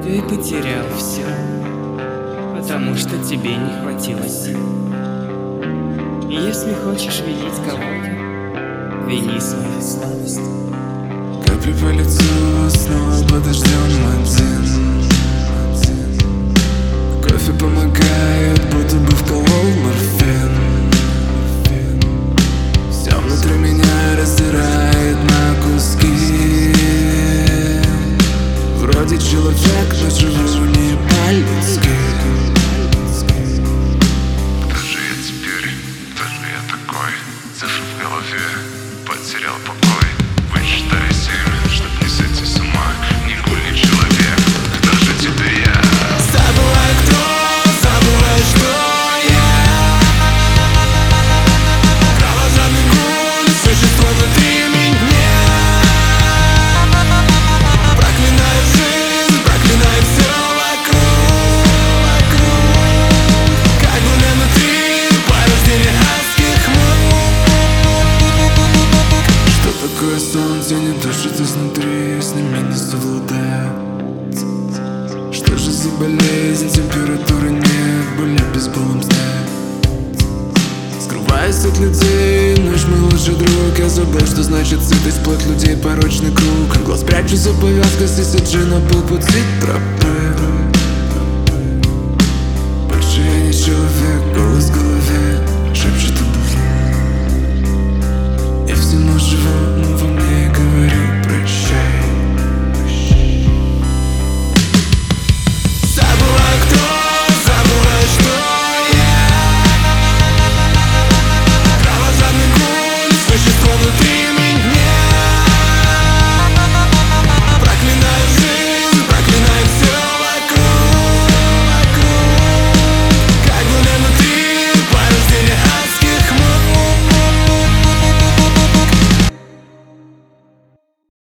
Ты потерял все, потому что тебе не хватило сил. И если хочешь винить кого-то, вини свою слабость. Капли по лицу, снова подождем один. Кофе помогает, будто бы вколол морфин. Все внутри меня раздирает на куски. Вроде человек, но живу не по-людски. Кто же я теперь? Кто же я такой? Цифры в голове, потерял покой. Высчитайся, чтоб не сойти с ума. Не гули человек, кто же теперь я? Забывай, кто, забывай, что я. Кровожадный гуль, существо внутри меня. Проклинаю жизнь, проклинаю все вокруг. Как бы внутри порождение адских мук. Что такое солнце, не душит изнутри, с ними не совладаю. Что же за болезнь, температуры нет, боли в бейсболом сне. Скрываюсь от людей, ночь мой лучший друг. Я забыл, что значит сытость, плоть людей, порочный круг. Глаз прячу за повязкой, сисаджи на полпути тропы. Больше я не человек, голос в голове шепчет обо мне. Я всему живу